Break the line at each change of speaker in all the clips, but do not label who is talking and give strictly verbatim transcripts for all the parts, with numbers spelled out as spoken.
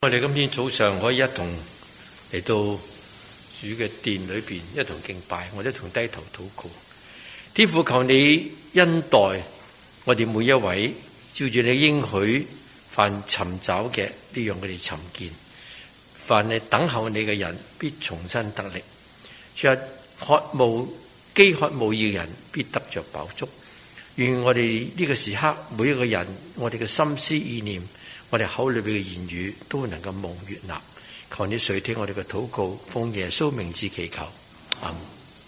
我哋今天早上可以一同嚟到主嘅殿裏邊一同敬拜，我哋一同低頭禱告。天父，求你恩待我哋每一位，照住你應許，凡尋找嘅呢樣佢哋尋見，凡係等候你嘅人必重新得力。主啊，渴慕飢渴慕義嘅人必得着飽足。願我哋呢個時刻每一個人，我哋嘅心思意念，我哋口裏邊嘅言語都能夠蒙悅納。求你垂聽我哋嘅禱告，奉耶穌名字祈求，阿們。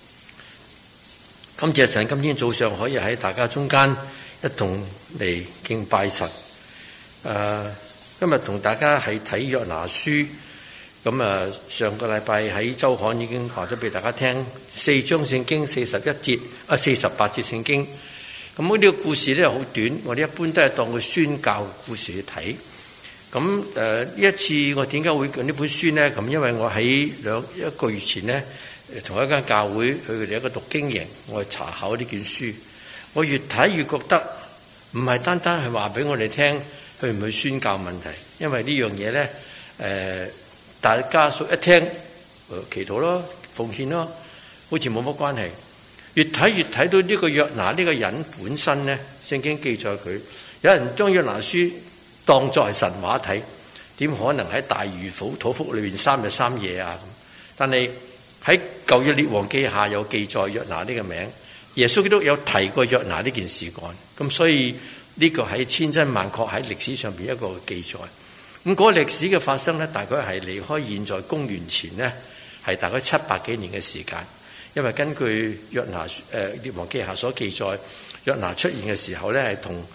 感謝神，今天早上可以喺大家中間一同嚟敬拜神。誒、呃，今日同大家係睇約拿書。咁啊，上個禮拜喺周刊已經話咗俾大家聽，四章聖經四十一節啊，四十八節聖經。咁呢個故事咧好短，我哋一般都係當佢宣教故事去睇。咁誒呢一次我點解會揀呢本書呢？咁因為我喺兩一個月前呢，同一間教會去佢哋一個讀經營，我去查考呢卷書。我越睇越覺得唔係單單係話俾我哋聽去唔去宣教問題，因為呢樣嘢呢，誒、呃、大家屬一聽、呃、祈禱咯、奉獻咯，好似冇乜關係。越睇越睇到呢個約拿呢個人本身呢，聖經記載佢有人將約拿書當作係神話睇，點可能喺大魚肚肚腹裏邊三日三夜啊？但係喺舊約列王記下有記載約拿呢個名，耶穌基督有提過約拿呢件事幹，咁所以呢個喺千真萬確喺歷史上邊一個記載。咁嗰個歷史嘅發生呢，大概係離開現在公元前呢，係大概七百幾年嘅時間。因為根據約拿誒列王記下所記載，約拿出現嘅時候咧，係同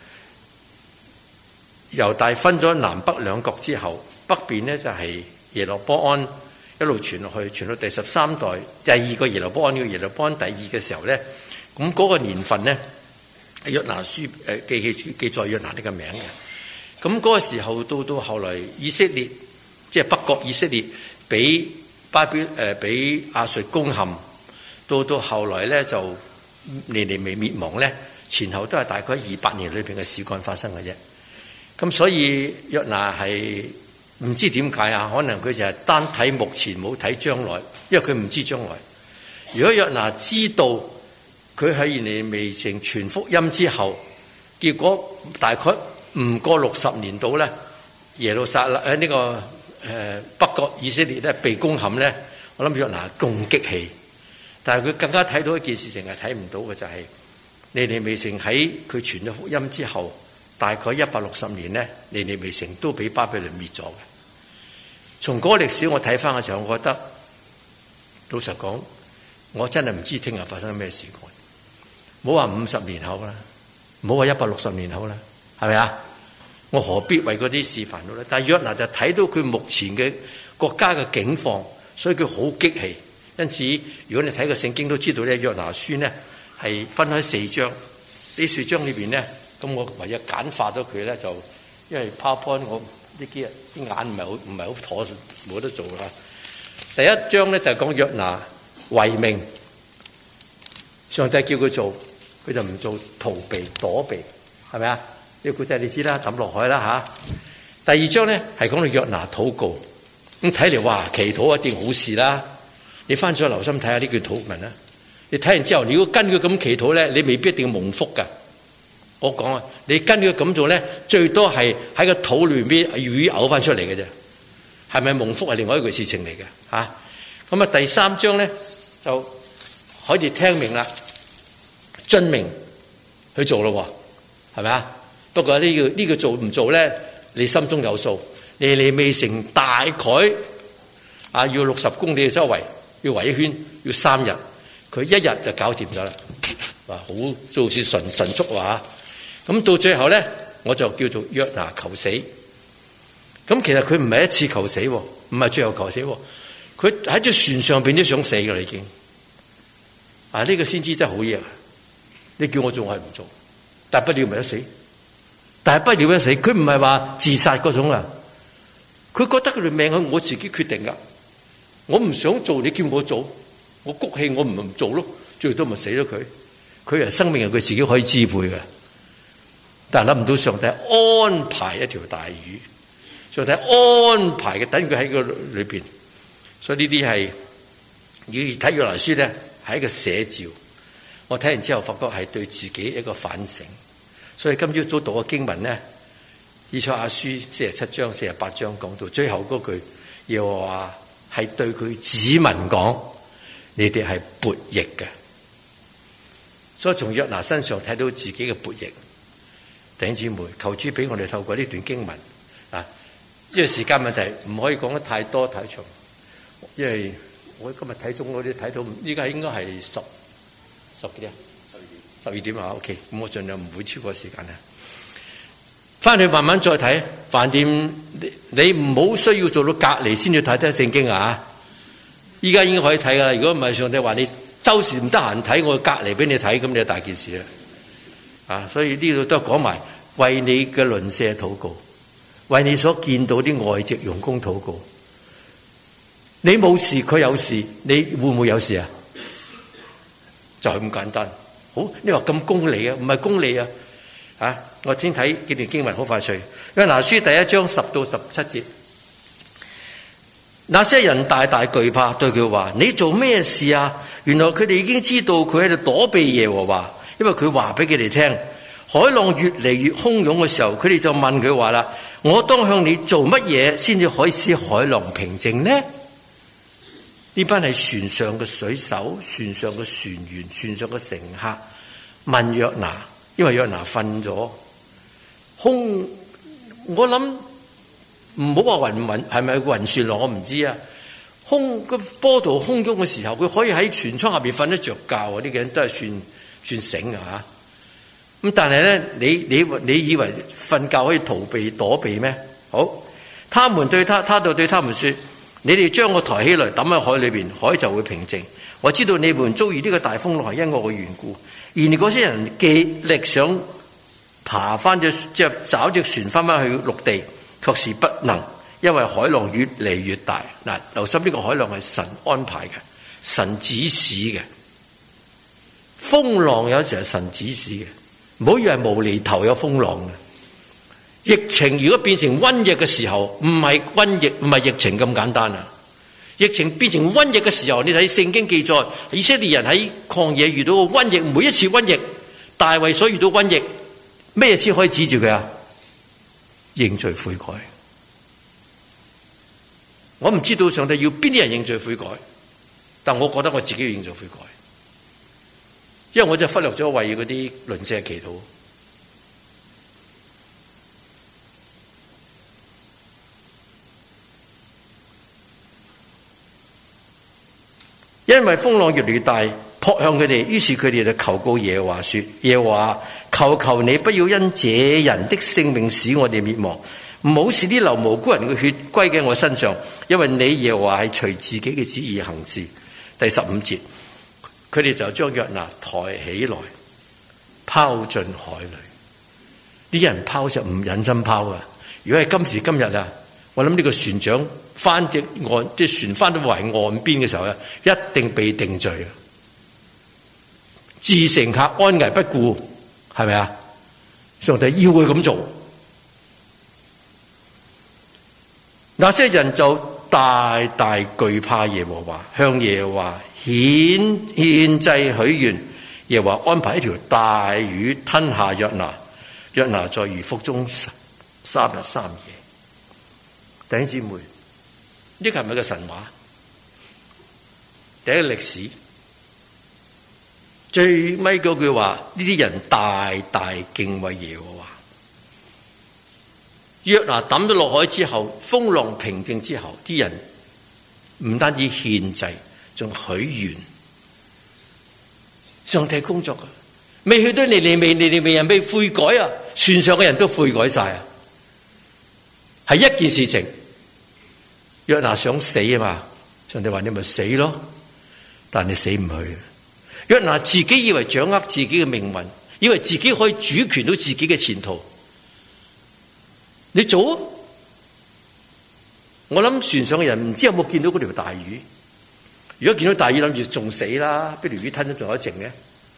猶大分咗南北兩國之後，北邊呢就係耶羅波安一路傳落去，傳到第十三代，第二個耶羅波安叫耶羅波安第二嘅時候咧，咁、那、嗰個年份咧，約拿書誒記記記載約拿呢個名嘅。咁、那、嗰個時候到到後來以色列即係北國以色列俾巴比誒俾亞述攻陷。到到後來咧就尼尼微滅亡咧，前後都係大概二百年裏邊嘅事幹發生嘅啫。咁所以約拿係唔知點解啊？可能佢就係單睇目前冇睇將來，因為佢唔知將來。如果約拿知道佢喺尼尼微城傳福音之後，結果大概唔過六十年度咧，耶路撒冷誒呢個誒、呃、北國以色列咧被攻陷咧，我諗約拿更激氣。但係佢更加睇到一件事情係睇唔到嘅，就係尼尼微城喺佢傳咗福音之後，大概一百六十年咧，尼尼微城都俾巴比倫滅咗嘅。從嗰個歷史我睇翻嘅時候，我覺得老實講，我真係唔知聽日發生咩事幹。唔好話五十年後啦，唔好話一百六十年後啦，係咪啊？我何必為嗰啲事煩惱咧？但係約拿就睇到佢目前嘅國家嘅境況，所以佢好激氣。因此，如果你睇個聖經都知道咧，約拿書呢係分開四章。呢四章裏邊呢，咁我唯有簡化咗佢咧，就因為 PowerPoint 我呢幾日啲眼唔係好唔係好妥，冇得做啦。第一章咧就係講約拿違命，上帝叫佢做，佢就唔做，逃避躲避，係咪啊？呢個故仔你知啦，抌落海啦嚇。第二章咧係講到約拿禱告，咁睇嚟哇，祈禱一定好事啦。你翻上去留心睇下呢句禱文啦，你睇完之後，你如果跟佢咁祈禱咧，你未必一定要蒙福噶。我講啊，你跟佢咁做咧，最多係喺個肚裏邊魚嘔翻出嚟嘅啫。係咪蒙福係另外一個事情嚟嘅嚇？咁啊，第三章咧就可以聽命啦，遵命去做咯，係咪啊？不過呢個呢個做唔做咧，你心中有數。尼尼微城大概啊要六十公里嘅周圍。要圍一圈要三日，佢一日就搞掂咗啦。話好做似神神速話，咁到最後咧，我就叫做約拿求死。咁其實佢唔係一次求死，唔係最後求死，佢喺隻船上邊都想死噶啦已經。啊，呢、這個先知真係好嘢。你叫我做我係唔做，但不了咪得死。但係不了得死，佢唔係話自殺嗰種啊。佢覺得佢條命係我自己決定噶。我唔想做，你叫我做，我谷氣，我唔唔做咯，最多咪死咗佢。佢係生命係佢自己可以支配嘅，但係諗唔到上帝安排一條大魚， 上帝安排嘅，等佢喺個裏邊。所以呢啲係要睇約拿書咧，係一個寫照。我睇完之後，發覺係對自己一個反省。所以今朝早讀嘅經文咧，以賽亞書四十七章、四十八章講到最後嗰句，又話係對佢子民講：你哋係悖逆嘅。所以從約拿身上睇到自己嘅悖逆。弟兄姊妹，求主俾我哋透過呢段經文啊，因為時間問題唔可以講得太多太長，因為我今日睇中嗰啲睇到，依家應該係十十幾點？十二點。十二點啊 ，OK， 咁我盡量唔會超過時間啊。翻去慢慢再睇，飯店你你唔好需要做到隔離先至睇睇聖經啊！依家已經可以睇噶啦，如果唔係上帝話你周時唔得閒睇，我隔離俾你睇，咁你就大件事啦。啊，所以呢度都講埋為你嘅鄰舍禱告，為你所見到啲外籍傭工禱告。你冇事，佢有事，你會唔會有事啊？就係咁簡單。好，你話咁功利啊？唔係功利啊！啊，我先睇幾段經文，好快脆。約拿書第一章十到十七節，那些人大大懼怕，對佢話：你做咩事啊？原來佢哋已經知道佢喺度躲避耶和華。因為佢話俾佢哋聽，海浪越嚟越洶湧嘅時候，佢哋就問佢話啦：我當向你做乜嘢先至可以使海浪平靜呢？呢班係船上嘅水手、船上嘅船員、船上嘅乘客問約拿，因為約拿瞓咗。空，我諗唔好話暈暈，係咪暈船浪我唔知啊。空個波濤洶湧嘅時候，佢可以喺船艙下邊瞓得着覺啊！呢個人都係算。算醒啊！咁但係咧，你你你以為瞓覺可以逃避躲避咩？好，他們對他，他就對他們說：你哋將我抬起來，抌喺海裏邊，海就會平靜。我知道你們遭遇呢個大風浪係因我嘅緣故。然而嗰些人極力想爬翻隻即係找隻船翻翻去陸地，卻是不能，因為海浪越嚟越大。嗱，留心呢個海浪係神安排嘅，神指使嘅。風浪有時係神指示嘅，唔好以為無厘頭有風浪嘅。疫情如果變成瘟疫嘅時候，唔係瘟疫，唔係疫情咁簡單啊！疫情變成瘟疫嘅時候，你睇聖經記載，以色列人喺曠野遇到個瘟疫，每一次瘟疫，大衛所遇到瘟疫，咩先可以指住佢啊？認罪悔改。我唔知道上帝要邊啲人認罪悔改，但我覺得我自己要認罪悔改。因為我就忽略咗為嗰啲鄰舍祈禱，因為風浪越嚟越大，撲向佢哋，於是佢哋就求告耶和華說：耶和華，求求你不要因這人的性命使我哋滅亡，唔好使啲流無辜人嘅血歸喺我身上，因為你耶和華係隨自己嘅旨意行事。第十五節，佢哋就將約拿抬起來，拋進海裏。啲人拋就唔忍心拋啊！如果係今時今日啊，我諗呢個船長翻隻岸，啲船翻到圍岸邊嘅時候啊，一定被定罪啊！置乘客安危不顧，係咪啊？上帝要佢咁做，那些人就大大懼怕耶和華，向耶和華獻獻祭許願。耶和華安排一條大魚吞下約拿，約拿在魚腹中三日三夜。弟兄姊妹，呢個係咪個神話？第一個歷史最尾嗰句話，呢啲人大大敬畏耶和華。約拿抌咗落海之後，風浪平靜之後，啲人唔單止獻祭，仲許願。上帝工作啊，未去到尼尼微，尼尼微人未悔改啊，船上嘅人都悔改晒啊，係一件事情。約拿想死啊嘛，上帝話你咪死咯，但你死唔去。約拿自己以為掌握自己嘅命運，以為自己可以主權到自己嘅前途，你做啊！我諗船上嘅人唔知有冇見到嗰條大魚。如果見到大魚，諗住仲死啦，俾條魚吞咗仲有一剩嘅。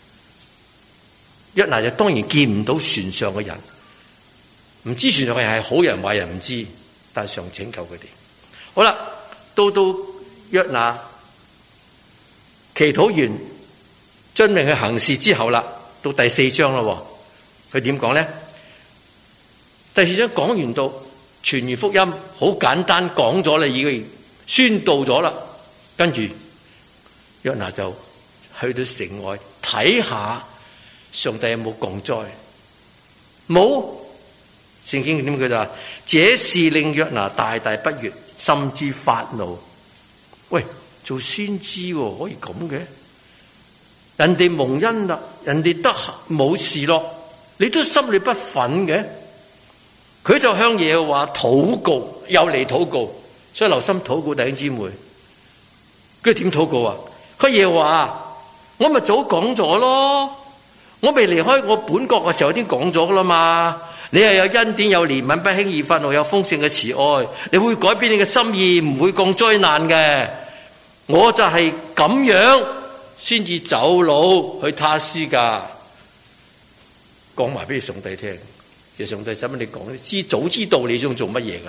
約拿就當然見唔到船上嘅人，唔知船上嘅人係好人壞人唔知， 但係常拯救佢哋。好啦，到到約拿祈禱完遵命去行事之後啦，到第四章啦，佢點講咧？第四章講完到傳完福音，好簡單講咗啦，已經宣導咗啦，跟住約拿就去到城外睇下上帝有冇降災，冇。聖經點佢就話，這事令約拿大大不悅，甚至發怒。喂，做先知可以咁嘅？人哋蒙恩啦，人哋得冇事咯，你都心裏不忿嘅？佢就向耶和華禱告，又嚟禱告，所以留心禱告弟兄姊妹。佢點禱告啊？佢耶和華，我咪早講咗咯，我未離開我本國嘅時候已經講咗噶啦嘛。你係有恩典有憐憫，不輕易發怒，有豐盛嘅慈愛，你會改變你嘅心意，唔會降災難嘅。我就係咁樣先至走佬去他施噶，講埋俾上帝聽。其實上帝使乜你講？你知早知道你想做乜嘢嘅。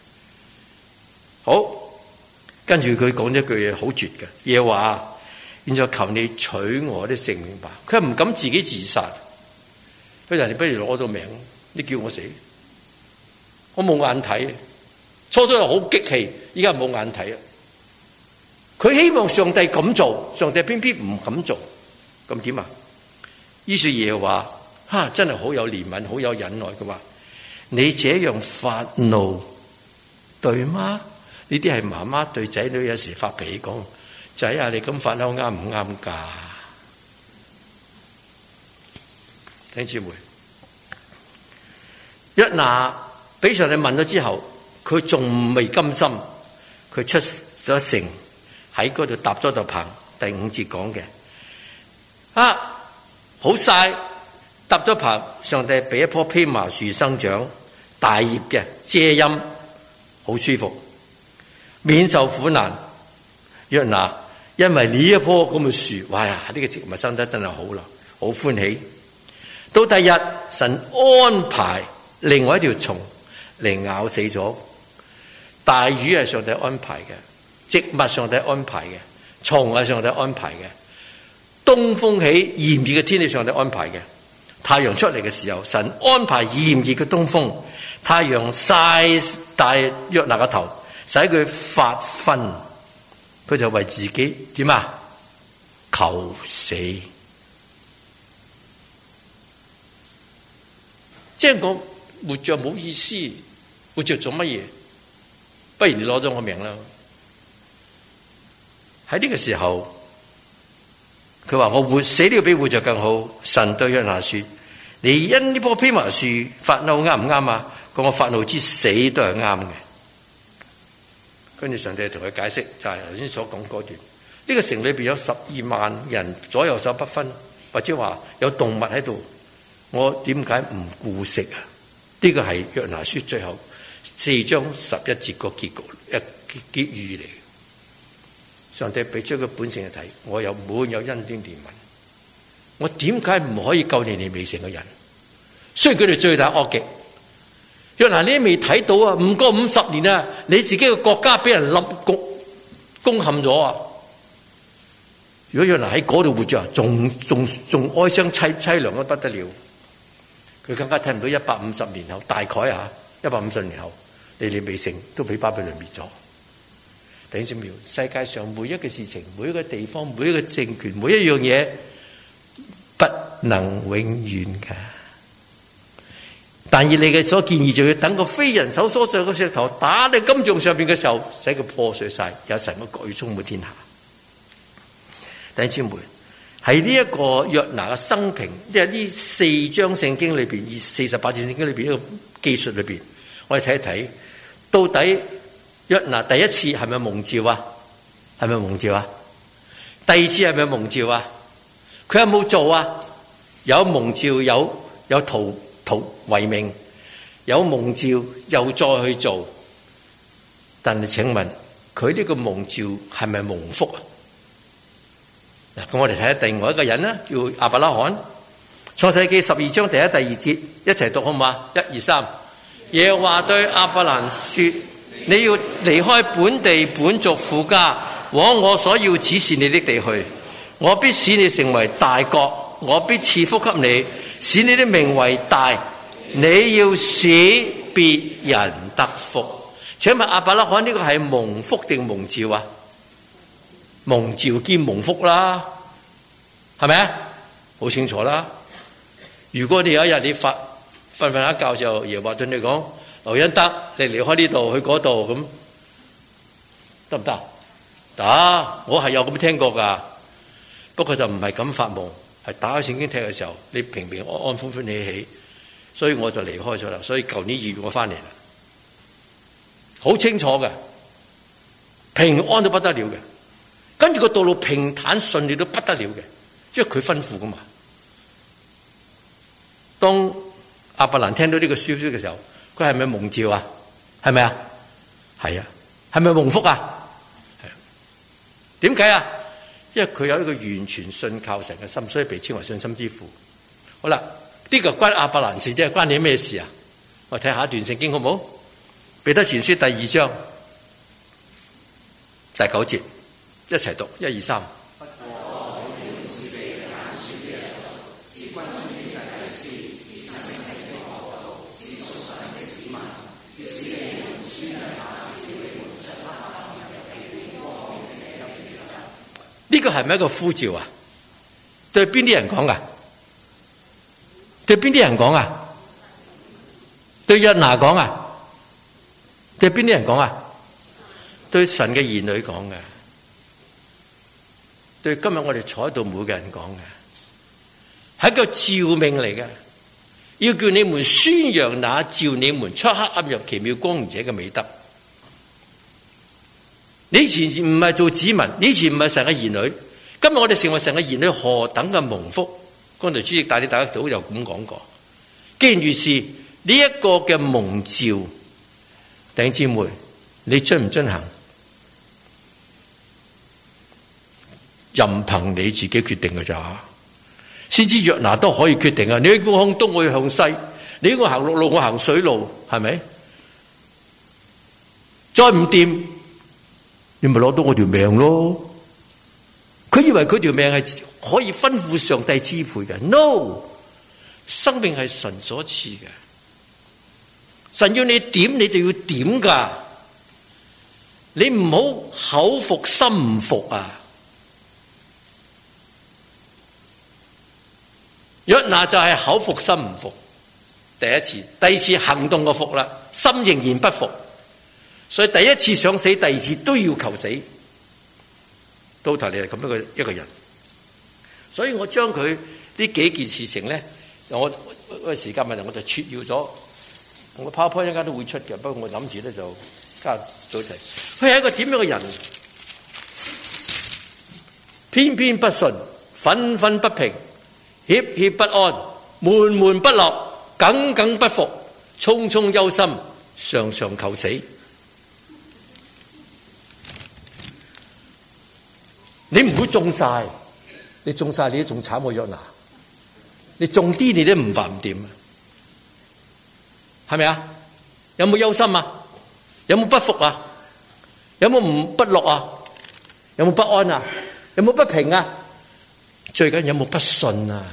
好，跟住佢講咗句嘢好絕嘅，耶和華，現在求你取我的性命吧。佢唔敢自己自殺，佢人哋不如攞咗命。你叫我死，我冇眼睇。初初又好激氣，依家冇眼睇啊！佢希望上帝咁做，上帝偏偏唔敢做，咁點啊？於是耶和華哈真係好有憐憫，好有忍耐嘅話，你這樣發怒對嗎？呢啲係媽媽對仔女有時發脾氣講，仔啊，你咁發嬲啱唔啱噶？弟兄姊妹，約拿俾上帝問咗之後，佢仲未甘心，佢出咗城喺嗰度搭咗道棚。第五節講嘅啊，好晒搭咗棚，上帝俾一棵蓖麻樹生長，大葉嘅遮陰，好舒服，免受苦難。約拿因為呢一棵咁嘅樹，哇呀，呢個植物生得真係好啦，好歡喜。到第二日，神安排另外一條蟲嚟咬死咗。大魚係上帝安排嘅，植物上帝安排嘅，蟲係上帝安排嘅。東風起，炎熱嘅天氣上帝安排嘅。太陽出嚟嘅時候，神安排炎熱嘅東風，太陽曬大約拿個頭，使佢發昏，佢就為自己點啊？求死。即係我活着冇意思，活着做乜嘢？不如你攞咗我命啦！喺呢個時候，佢話我活死都要比活着更好。神對約拿說：你因呢棵蓖麻樹發怒啱唔啱啊？講我發怒之死都係啱嘅。跟住上帝同佢解釋，就係頭先所講嗰段。呢個城裏邊有十二萬人左右手不分，或者話有動物喺度。我點解唔顧惜啊？呢個係約拿書最後四章十一節個結局一結語嚟。上帝俾出個本性去睇，我有滿有恩典憐憫，我點解唔可以救你哋未成嘅人？雖然佢哋最大惡極，約拿你都未睇到啊！唔過五十年啊，你自己嘅國家俾人冧攻攻陷咗啊！如果約拿喺嗰度活着，仲仲仲哀傷凄凄涼都不得了。佢更加睇唔到一百五十年後，大概啊，一百五十年後，尼尼微城都俾巴比倫滅咗。弟兄姊妹，世界上每一個事情、每一個地方、每一個政權、每一樣嘢，不能永遠噶。但以理嘅所建議，就要等個非人手所著嘅石頭打喺金像上邊嘅時候，使佢破碎晒，有神嘅國要充滿天下。弟兄姊妹，喺呢一個約拿嘅生平，即係呢四章聖經裏邊，二四十八節聖經裏邊呢個記述裏邊，我哋睇一睇，到底約拿第一次係咪蒙召啊？係咪蒙召啊？第二次係咪蒙召啊？佢有冇做啊？有蒙召，有有圖圖為命，有蒙召又再去做，但係請問佢呢個蒙召係咪蒙福啊？嗱，咁我哋睇下另外一個人啦，叫亞伯拉罕。創世記十二章第一、第二節，一齊讀好嘛？一二三，耶和華對亞伯蘭說： 你要離開本地本族父家，往我所要指示你的地去。我必使你成為大國，我必賜福給你，使你的名為大。你要使別人得福。請問亞伯拉罕呢個係蒙福定蒙召啊？蒙召兼蒙福啦，係咪啊？好清楚啦。如果你有一日你發瞓瞓下覺就耶和華對你講，劉恩德，你離開呢度去嗰度，咁得唔得？得，我係有咁聽過噶。不過就唔係咁發夢，係打開聖經睇嘅時候，你平平安安歡歡喜喜，所以我就離開咗啦。所以舊年二月我翻嚟啦，好清楚嘅，平安到不得了嘅，跟住個道路平坦順利到不得了嘅，因為佢吩咐噶嘛。當亞伯蘭聽到呢個消息嘅時候，佢係咪蒙召啊？係咪啊？係啊。係咪蒙福啊？係啊。點解啊？因為佢有一個完全信靠神嘅心，所以被稱為信心之父。好啦，呢個關亞伯蘭事，即係關你咩事啊？我睇下一段聖經好唔好？彼得前書第二章第九節，一齊讀，一二三。呢個係咪一個呼召啊？對邊啲人講噶？對邊啲人講啊？對約拿講啊？對邊啲人講啊？對神嘅兒女講嘅，對今日我哋坐喺度每個人講嘅，係一個召命嚟嘅，要叫你們宣揚那召你們出黑暗入奇妙光明者嘅美德。你以前唔係做子民，你以前唔係神嘅兒女，今日我哋成為神嘅兒女，何等嘅蒙福！剛才主席帶你大家早就咁講過。既然如是，呢、這、一個嘅蒙召，弟兄姊妹，你遵唔遵行？任憑你自己決定嘅咋。先知約拿都可以決定啊！你應該向東，我要向西；你應該行陸路，我行水路，係咪？再唔掂，你咪攞到我條命咯！佢以為佢條命係可以吩咐上帝支配嘅 ，no， 生命係神所賜嘅，神要你點你就要點噶，你唔好口服心唔服啊！約拿就係口服心唔服，第一次，第二次行動個服啦，心仍然不服。所以第一次想死，第二次都要求死，到頭嚟係咁樣嘅一個人。所以我將佢呢幾件事情咧，我個時間問題我就撮要咗，我個 PowerPoint 一陣間都會出嘅。不過我諗住咧就加早齊。佢係一個點樣嘅人？偏偏不順，憤憤不平，怯怯不安，悶悶不樂，耿耿不服，匆匆憂心，常常求死。你唔會中晒，你中晒你都仲慘過約拿。你中啲你都唔話唔掂啊，係咪啊？有冇憂心啊？有冇不服啊？有冇唔不樂啊？有冇不安啊？有冇不平啊？最緊有冇不信啊？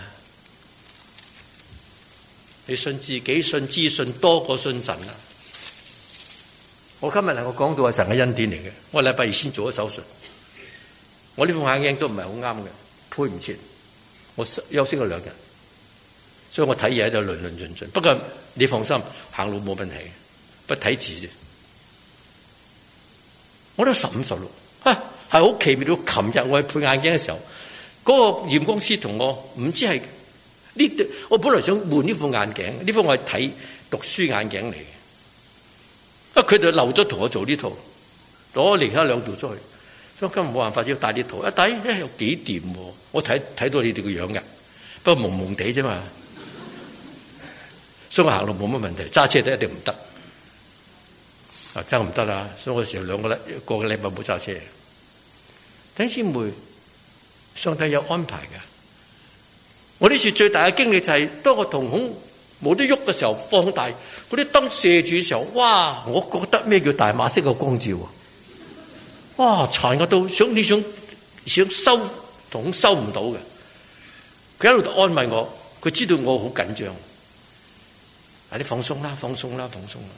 你信自己，信資訊多過信神啊！我今日能夠講到係神嘅恩典嚟嘅。我禮拜二先做咗手術。我呢副眼鏡都唔係好啱嘅，配唔切。我休息咗兩日，所以我睇嘢喺度論論盡盡。不過你放心，行路冇問題，不睇字啫。我都十五十六，嚇係好奇妙到。琴日我去配眼鏡嘅時候，嗰、那個驗光師同我唔知係呢對，我本來想換呢副眼鏡，呢副我係睇讀書眼鏡嚟嘅。啊，佢就漏咗同我做呢套，攞另一兩條出去。所以今日冇辦法要戴呢套，一戴咧又幾掂喎！我睇睇到你哋個樣嘅，不過蒙蒙地啫嘛。所以我行路冇乜問題，揸車都一定唔得。啊，真唔得啦！所以我時候兩個禮個個禮拜冇揸車。弟兄姊妹，上帝有安排嘅。我呢次最大嘅經歷就係、是、當我瞳孔冇得喐嘅時候放大，嗰啲燈射住嘅時候，哇！我覺得咩叫大馬色嘅光照啊！哇！殘嘅到想你想想收同收唔到嘅，佢喺度安慰我，佢知道我好緊張。啊！你放鬆啦，放鬆啦，放鬆啦。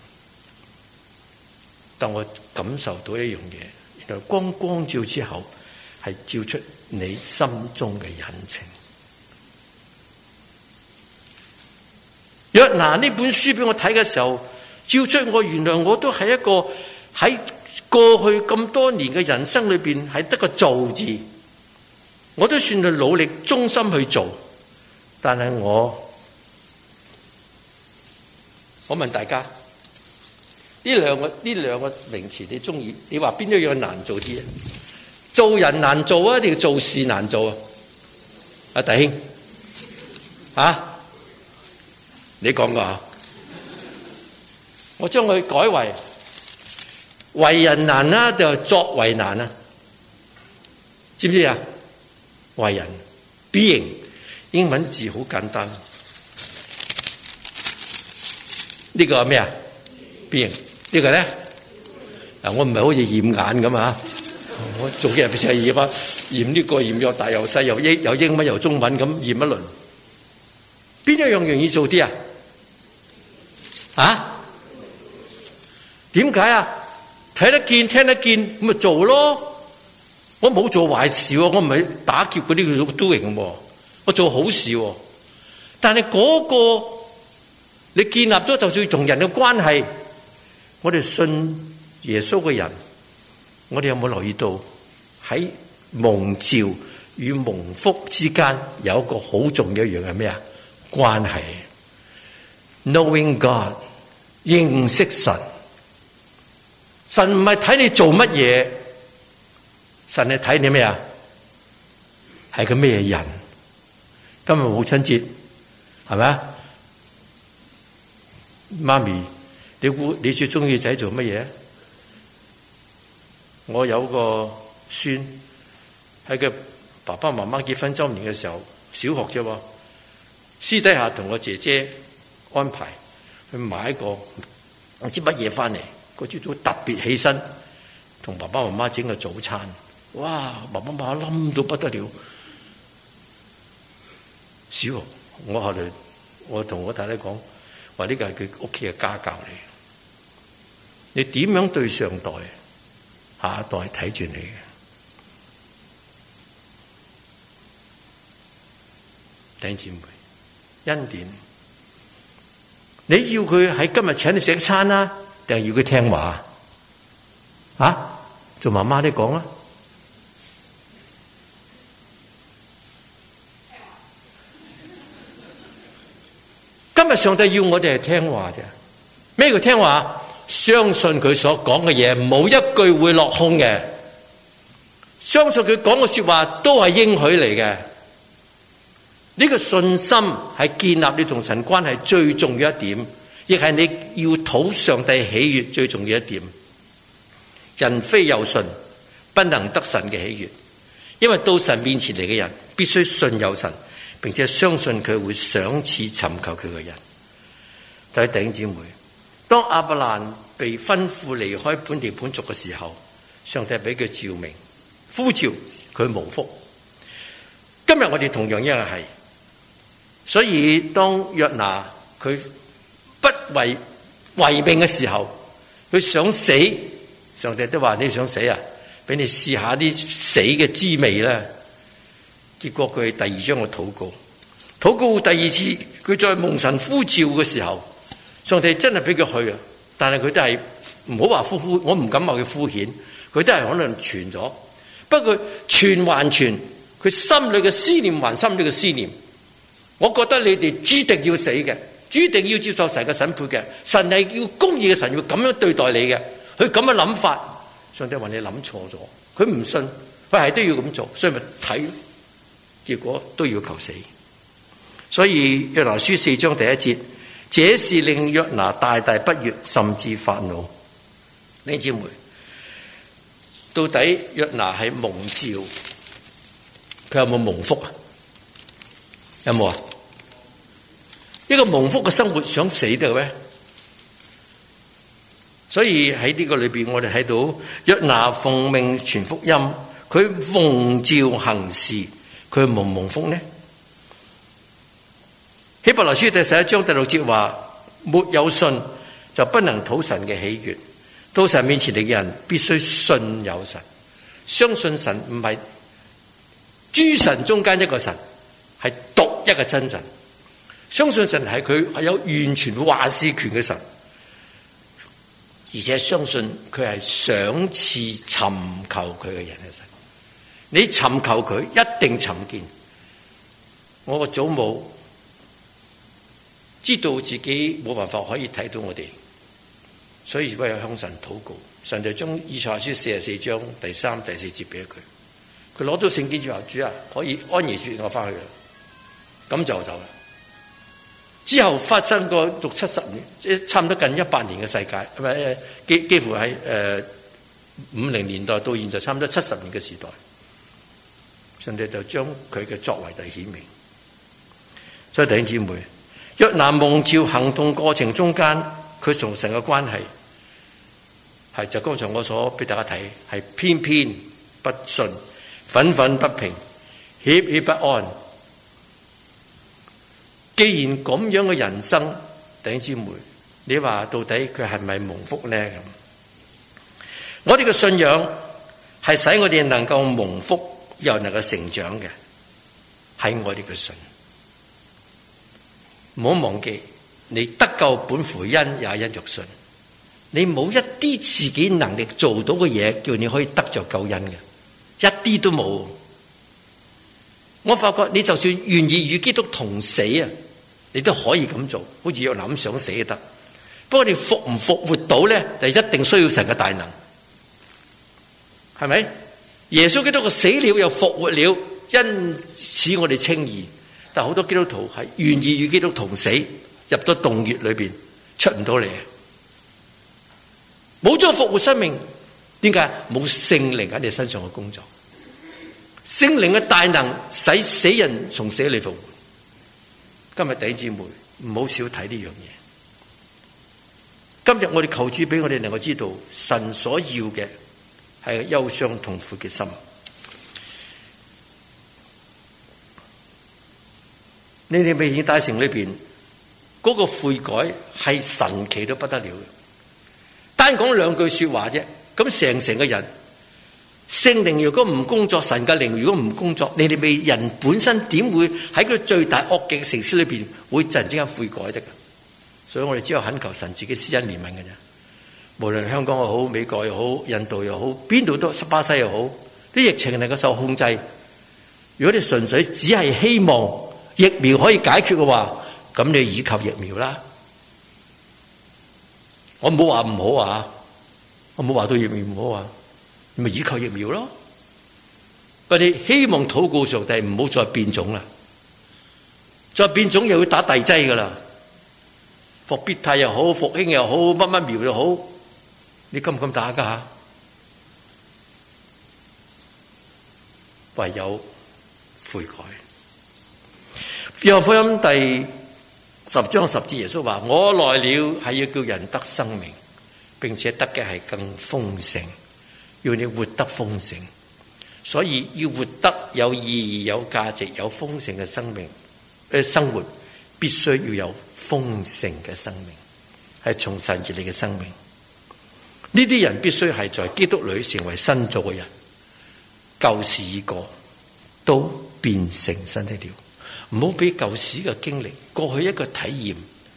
但我感受到一樣嘢，原來光光照之後係照出你心中嘅隱情。約拿呢本書俾我睇嘅時候，照出我原來我都係一個喺過去咁多年嘅人生裏邊係得個做字，我都算係努力忠心去做，但係我我問大家呢兩個呢兩個名詞你中意？你話邊一樣難做啲啊？做人難做啊，定做事難做啊？阿弟兄啊？你講過啊？我將佢改為為人難啦，就作為難啊？知唔知啊？為人 being 英文字好簡單，呢個係咩啊 ？being 呢個咧？嗱，我唔係好似驗眼咁啊！我做嘅人成日驗啊，驗呢個驗又大又細又英又英文又中文咁驗一輪，邊一樣容易做啲啊？啊？點解啊？睇得見聽得見咁咪做咯。我冇做壞事喎，我唔係打劫嗰啲叫 doing喎，我做好事喎。但係嗰個你建立咗就算同人嘅關係，我哋信耶穌嘅人，我哋有冇留意到喺蒙召與蒙福之間有一個好重要一樣係咩啊？關係。Knowing God， 認識神。神唔係睇你做乜嘢，神係睇你咩啊？係個咩人？今日母親節係咪啊？媽咪，你估你最中意仔做乜嘢？我有個孫喺佢爸爸媽媽結婚周年嘅時候，小學啫喎，私底下同我姐姐安排去買一個唔知乜嘢翻嚟，個朝早特別起身同爸爸媽媽整個早餐。哇！爸爸媽媽冧到不得了。小學我後來我同我太太講話，呢個係佢屋企嘅家教嚟。你點樣對上代，下一代睇住你嘅。弟兄姊妹，恩典，你要佢喺今日請你食一餐啦，定係要佢聽話啊？做媽媽你講啦。今日上帝要我哋係聽話啫。咩叫聽話？相信佢所講嘅嘢，冇一句會落空嘅。相信佢講嘅說話都係應許嚟嘅。呢個信心係建立你同神關係最重要一點，亦係你要討上帝喜悅最重要一點。人非有信，不能得神嘅喜悅，因為到神面前嚟嘅人，必須信有神，並且相信佢會賞賜尋求佢嘅人。弟兄姊妹，當亞伯蘭被吩咐離開本地本族嘅時候，上帝俾佢召命，呼召佢無福。今日我哋同樣一樣係，所以當約拿佢不為為命嘅時候，佢想死，上帝都話你想死啊，俾你試下啲死嘅滋味啦。結果佢第二章嘅禱告，禱告第二次佢再蒙神呼召嘅時候，上帝真係俾佢去啊，但係佢都係唔好話敷敷，我唔敢話佢敷衍，佢都係可能傳咗。不過傳還傳，佢心裏嘅思念還心裏嘅思念。我覺得你哋注定要死嘅，注定要接受神嘅審判嘅。神係要公義嘅，神要咁樣對待你嘅。佢咁嘅諗法，上帝話你諗錯咗，佢唔信，佢係都要咁做，所以咪睇，結果都要求死。所以約拿書四章第一節，這事令約拿大大不悅，甚至發怒。弟兄姊妹，到底約拿係蒙召，佢有冇蒙福啊？有冇啊？ 一個蒙福嘅生活想死得咩？所以喺呢個裏邊，我哋睇到約拿奉命傳福音，佢奉召行事，佢蒙唔蒙福呢？希伯來書第十一章第六節話：沒有信就不能討神嘅喜悅。到神面前嚟嘅人必須信有神，相信神唔係諸神中間一個神，係獨一個真神。相信神係佢係有完全話事權嘅神，而且相信佢係賞賜尋求佢嘅人嘅神。你尋求佢一定尋見。我個祖母知道自己冇辦法可以睇到我哋，所以唯有向神禱告，神就將以賽亞書四十四章第三、第四節俾佢。佢攞到聖經就話：主啊，可以安然說我翻去啦，咁就走啦。之後發生過六七十年，即係差唔多近一百年嘅世界，係咪？幾幾乎喺誒五零年代到現在差唔多七十年嘅時代，上帝就將佢嘅作為就顯明。所以弟兄姊妹，約拿蒙召行動過程中間，佢同神嘅關係係就剛才我所俾大家睇，係偏偏不順、憤憤不平、愜愜不安。既然咁樣嘅人生，弟兄姊妹，你話到底佢係咪蒙福呢？咁我哋嘅信仰係使我哋能夠蒙福又能夠成長嘅，係我哋嘅信。唔好忘記，你得救本乎恩，也因着信。你冇一啲自己能力做到嘅嘢，叫你可以得着救恩嘅，一啲都冇。我發覺你就算願意與基督同死啊，你都可以咁做，好似約拿咁想死都得。不過你復唔復活到咧，就一定需要神嘅大能，係咪？耶穌基督嘅死了又復活了，因此我哋稱義。但好多基督徒係願意與基督同死，入咗洞穴裏邊出唔到嚟，冇咗復活生命。點解？冇聖靈喺你身上嘅工作。聖靈嘅大能使死人從死裏復活。今日弟兄姊妹唔好少睇呢樣嘢。今日我哋求主俾我哋能夠知道，神所要嘅係憂傷痛苦嘅心。你哋未顯大城裏邊嗰個悔改係神奇到不得了嘅，單講兩句說話啫，咁成成嘅人，聖靈如果唔工作，神嘅靈如果唔工作，你哋未人本身點會喺個最大惡極嘅城市裏邊會突然之間悔改的？所以我哋只有懇求神自己施恩憐憫嘅啫。無論香港又好，美國又好，印度又好，邊度都巴西又好，啲疫情能夠受控制。如果你純粹只係希望疫苗可以解決嘅話，咁你倚靠疫苗啦。我冇話唔好啊，我冇話對疫苗唔好啊，你咪倚靠疫苗咯。我哋希望禱告上帝唔好再變種啦，再變種又要打第劑噶啦，復必泰又好，復興又好，乜乜苗又好，你敢唔敢打噶？唯有悔改。約翰福音第十章十節，耶穌話：我來了係要叫人得生命，並且得嘅係更豐盛，要你活得豐盛。所以要活得有意義、有價值、有豐盛嘅生命，誒，生活必須要有豐盛嘅生命，係從神而嚟嘅生命。呢啲人必須係在基督裏成為新造嘅人，舊事已過，都變成新的了。唔好俾舊時嘅經歷、過去一個體驗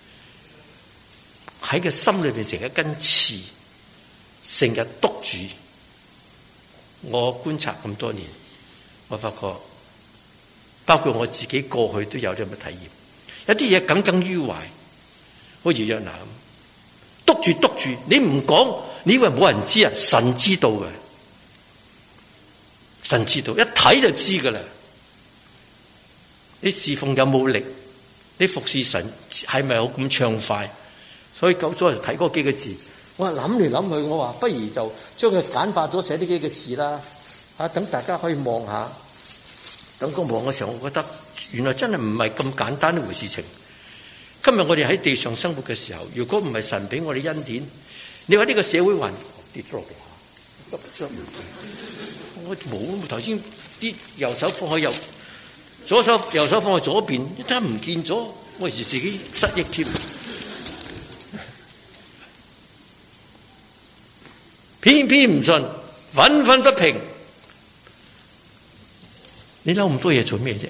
喺個心裏邊成一根刺，成日督住。我觀察咁多年，我發覺包括我自己過去都有啲咁嘅體驗。有啲嘢耿耿於懷，好似約拿咁，督住督住，你唔講，你以為冇人知啊？神知道嘅，神知道，一睇就知噶啦。你侍奉有冇力？你服侍神係咪好咁暢快？所以九咗人睇嗰幾個字，我話諗嚟諗去，我話不如就將佢簡化咗寫呢幾個字啦，吓、啊、等大家可以望下。等我望嘅時候，我覺得原來真係唔係咁簡單一回事情。 今日我哋喺地上生活嘅時候，如果唔係神俾我哋恩典，你話呢個社會環跌咗落地下，我冇頭先啲右手放喺右，左手右手放喺左邊，一陣唔見咗，我時自己失憶添。偏偏唔信，憤憤不平。你嬲咁多嘢做咩啫？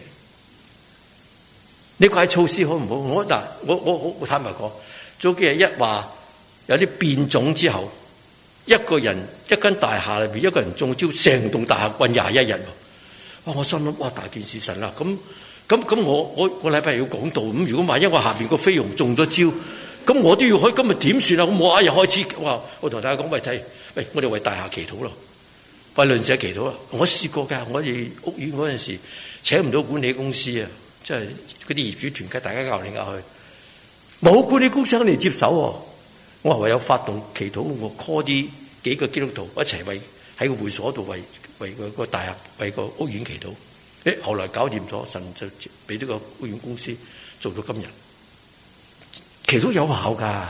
你怪措施好唔好？我嗱，我我我我坦白講，早幾日一話有啲變種之後，一個人一間大廈裏邊一個人中招，成棟大廈困廿一日。哇！我心諗哇，大件事神啦！咁咁咁，我我個禮拜要講道，咁如果萬一我下邊個菲傭中咗招，咁我都要開，今日點算啊？咁我一日開始，哇！我同大家講，喂睇，喂，我哋為大廈祈禱咯，為鄰舍祈禱啊！我試過㗎，我哋屋苑嗰陣時請唔到管理公司啊。即係嗰啲業主團契，大家拗嚟拗去，冇管理公司嚟接手喎。我係唯有發動祈禱，我 call 啲幾個基督徒一齊為喺個會所度為為個個大廈為個屋苑祈禱。誒，後來搞掂咗，神就俾呢個屋苑公司做到今日。祈禱有效㗎。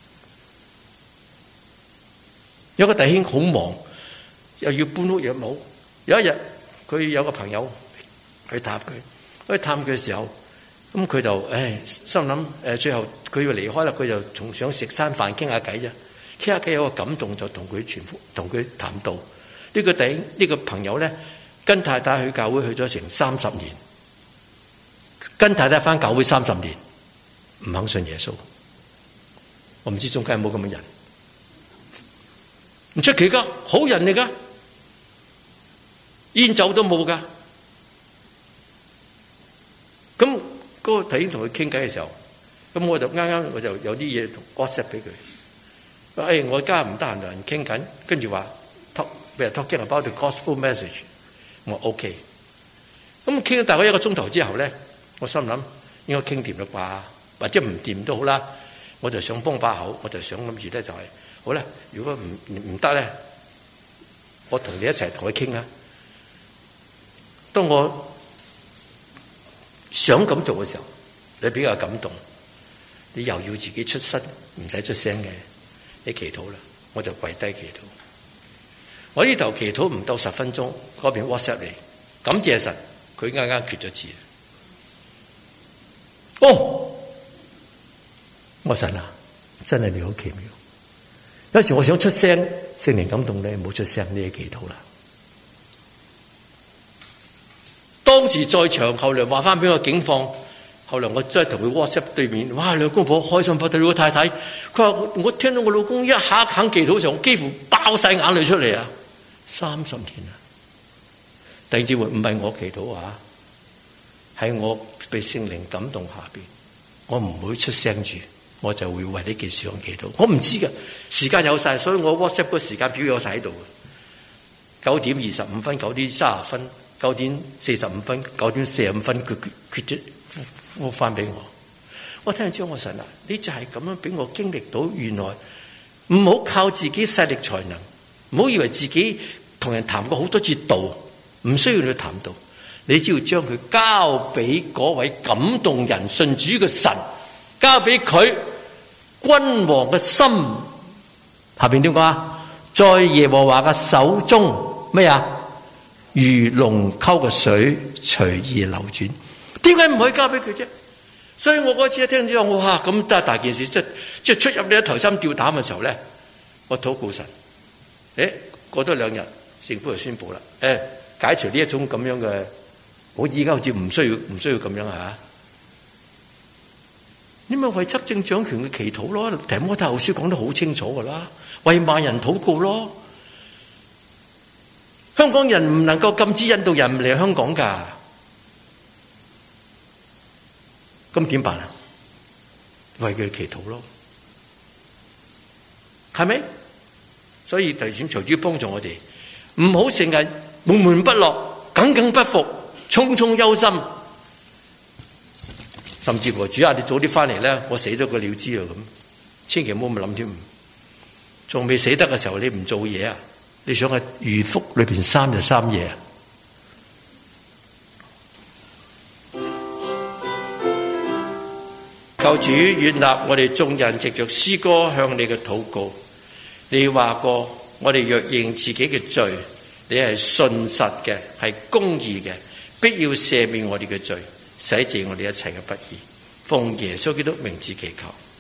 有個弟兄好忙，又要搬屋又冇。有一日佢有個朋友去探佢。去探佢嘅時候，咁佢就誒心諗誒，最後佢要離開啦，佢就仲想食餐飯傾下偈啫，傾下偈有個感動就同佢傳福，同佢談道。呢個弟呢個朋友咧，跟太太去教會去咗成三十年，跟太太返教會三十年，唔肯信耶穌。我唔知中間有冇咁嘅人，唔出奇噶，好人嚟噶，煙酒都冇噶。咁嗰個弟兄同佢傾偈嘅時候，咁我就啱啱我就有啲嘢同 WhatsApp 俾佢。誒、哎，我而家唔得閒同人傾緊，跟住話 talk，譬如 talking about the gospel message，我 OK。咁傾咗大概一個鐘頭之後咧，我心諗應該傾掂啦啩，或者唔掂都好啦。我就想幫把口，我就想諗住咧就係、是、好啦。如果唔唔得咧，我同你一齊同佢傾啊。當我想咁做嘅時候，你比較感動，你又要自己出聲，唔使出聲嘅，你祈禱啦，我就跪低祈禱。我呢頭祈禱唔到十分鐘，嗰邊 WhatsApp 嚟，感謝神，佢啱啱決咗志。哦，我神啊，真係你好奇妙。有時我想出聲，聖靈感動你，冇出聲，你祈禱啦。當時在場，後來話翻俾我警況，後來我真係同佢 WhatsApp 對面，哇！兩公婆開心不得了，太太，佢話我聽到我老公一下肯祈禱上，幾乎爆晒眼淚出嚟啊！三十年啊，弟兄姊妹，唔係我祈禱啊，係我被聖靈感動下邊，我唔會出聲住，我就會為呢件事而祈禱。我唔知㗎，時間有晒，所以我 WhatsApp 個時間表有晒喺度嘅，九點二十五分，九點三十分。九點四十五分，九點四十五分，佢決決咗，我翻俾我。我聽完之後，我神啊，你就係咁樣俾我經歷到，原來唔好靠自己勢力才能，唔好以為自己同人談過好多次道，唔需要你談道，你只要將佢交俾嗰位感動人信主嘅神，交俾佢君王嘅心。下邊點講啊？在耶和華嘅手中咩啊？如龍溝嘅水隨意流轉，點解唔可以交俾佢啫？所以我嗰次一聽之後，我哇咁真係大件事，即係即係出入呢一頭心吊膽嘅時候咧，我禱告神，誒過多兩日，政府就宣布啦，誒解除呢一種咁樣嘅，我而家好似唔需要唔需要咁樣嚇。你咪為執政掌權嘅祈禱咯，提摩太後書講得好清楚噶啦，為萬人禱告咯。香港人唔能夠禁止印度人唔嚟香港㗎，咁點辦啊？為佢祈禱咯，係咪？所以弟兄求主幫助我哋，唔好成日悶悶不樂、耿耿不服、匆匆憂心，甚至乎主啊，你早啲翻嚟咧，我死咗個了之啊咁，千祈唔好咁諗添。仲未死得嘅時候，你唔做嘢啊？你想喺魚腹裏邊三日三夜啊？ 求主悅納我哋眾人藉着詩歌向你嘅禱告。你話過，我哋若認自己嘅罪，你係信實嘅，係公義嘅，必要赦免我哋嘅罪，洗淨我哋一切嘅不義。奉耶穌基督名字祈求。